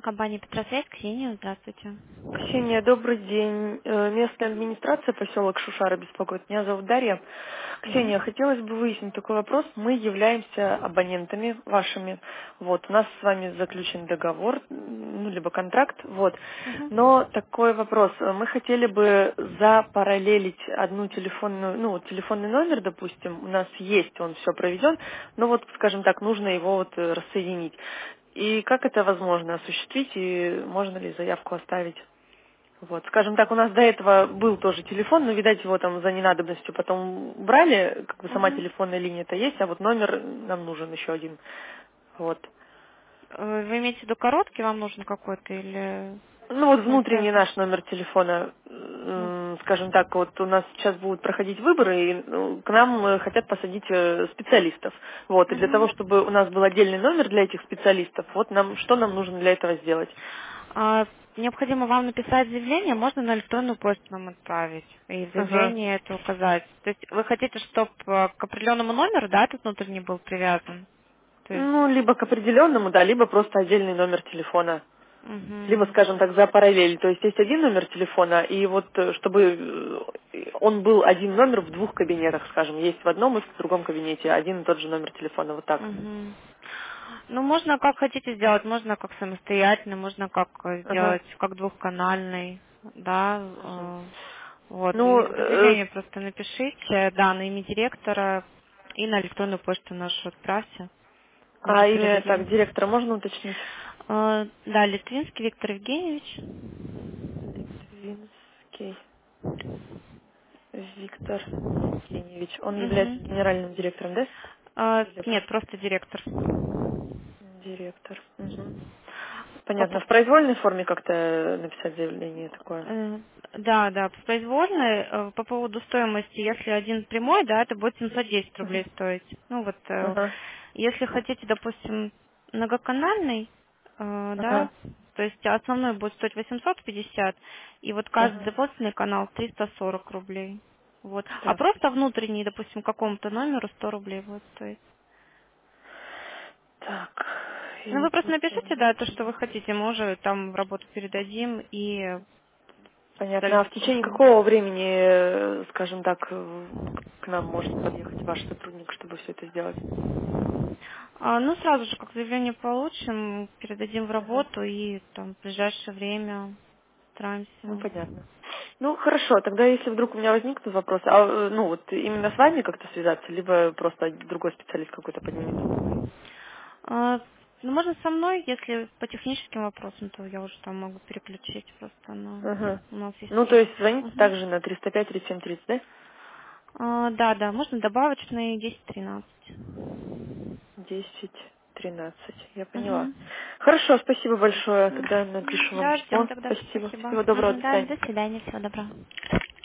компания «Петросвязь». Ксения, здравствуйте. Ксения, добрый день. Местная администрация, поселок Шушара беспокоит. Меня зовут Дарья. Мгм. Ксения, хотелось бы выяснить такой вопрос. Мы являемся абонентами вашими. Вот, у нас с вами заключен договор, ну, либо контракт. Вот. Мгм. Но такой вопрос. Мы хотели бы запараллелить одну телефонную, ну, вот телефонный номер, допустим, у нас есть, он все проведен, но вот, скажем так, нужно его вот рассоединить. И как это возможно осуществить, и можно ли заявку оставить? Вот, скажем так, у нас до этого был тоже телефон, но, видать, его там за ненадобностью потом убрали, как бы сама Мгм. телефонная линия-то есть, а вот номер нам нужен еще один. Вот. Вы имеете в виду короткий вам нужен какой-то или Ну вот внутренний самостоятельно? наш номер телефона, Ну, скажем так, вот у нас сейчас будут проходить выборы, и к нам хотят посадить специалистов. Вот, и для того, Мгм. чтобы у нас был отдельный номер для этих специалистов, вот нам, что нам нужно для этого сделать? А, Необходимо вам написать заявление, можно на электронную почту нам отправить и в Ага. заявлении это указать. То есть вы хотите, чтобы к определенному номеру, да, этот внутренний был привязан? То есть, Ну, либо к определенному, да, либо просто отдельный номер телефона. Либо, мгм. скажем так, за параллель. То есть есть один номер телефона, и вот чтобы он был один номер в двух кабинетах, скажем, есть в одном и в другом кабинете один и тот же номер телефона, вот так. Мгм. Ну, можно как хотите сделать, можно как самостоятельно, можно как Ага. сделать, как двухканальный, да, Мгм. вот, Ну, и в заявлении просто напишите, да, на имя директора и на электронную почту нашу отправьте, мы же а имя, передадим. так, директора можно уточнить? Да, Литвинский Виктор Евгеньевич. Литвинский Виктор Евгеньевич. Он является Мгм. генеральным директором, да? Или как? Нет, просто директор. Директор. Мгм. По Понятно. по- В произвольной форме как-то написать заявление такое? Э, Да, да, произвольно. По поводу стоимости, если один прямой, да, это будет 710 Мгм. рублей стоить. Ну вот, Ага. если хотите, допустим, многоканальный, да, Ага. то есть основной будет стоить 850, и вот каждый Ага. дополнительный канал 340 рублей. Вот. А Так, просто внутренний, допустим, какому-то номеру 100 рублей будет стоить. так, Ну, вы просто input напишите, да, то, что only. вы хотите, мы уже там в работу передадим, и Понятно. А в дальше течение посмотрим. какого времени, скажем так, к нам может подъехать ваш сотрудник, чтобы все это сделать? Ну, сразу же, как заявление получим, передадим в Ага. работу и там в ближайшее время Ну, стараемся. понятно. Ну, хорошо, тогда если вдруг у меня возникнут вопросы, ну, вот именно с вами как-то связаться, либо просто другой специалист какой-то поднимется другой. А, ну, можно со мной, если по техническим вопросам, то я уже там могу переключить просто Ага. у нас есть Ну, то есть звоните Мгм. также на 305-3730, да? Да, да, можно добавочные 10-13. 10-13. Я поняла. Угу. Хорошо, спасибо большое. Тогда напишу вам Да, ждем письмо. тогда. Спасибо. Спасибо. Всего доброго, до Да, свидания. до свидания, всего доброго.